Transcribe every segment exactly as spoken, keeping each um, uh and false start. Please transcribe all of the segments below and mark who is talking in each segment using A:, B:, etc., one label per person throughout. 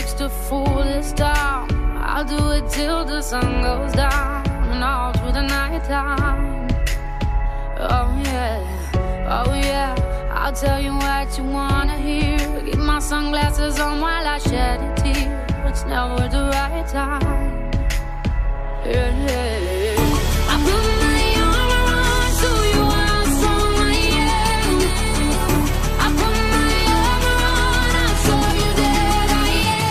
A: takes to fool this town. I'll do it till the sun goes down and all through the night time. Oh yeah, oh yeah, I'll tell you what you wanna hear. Keep my sunglasses on while I shed a tear. It's never the right time. Yeah, yeah. I put my arm around so you how strong I am. I put my arm around, I show you that I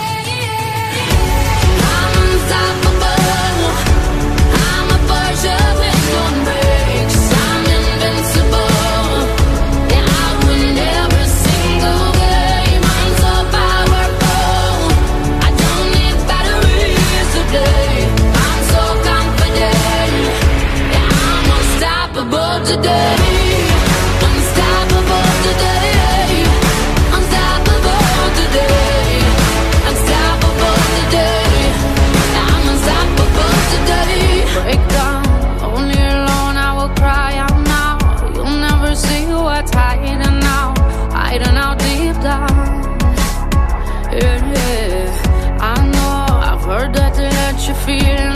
A: am. I'm unstoppable. I'm a Porsche with no brakes. I'm invincible. Yeah, I win every single game. I'm so powerful. I don't need batteries today. I'm so confident. Yeah, I'm unstoppable today. Unstoppable today. Unstoppable today. Unstoppable today. I'm unstoppable today. Break down, only alone I will cry out now. You'll never see what's hiding out, hiding out deep down. Yeah, yeah. I know, I've heard that they let you feel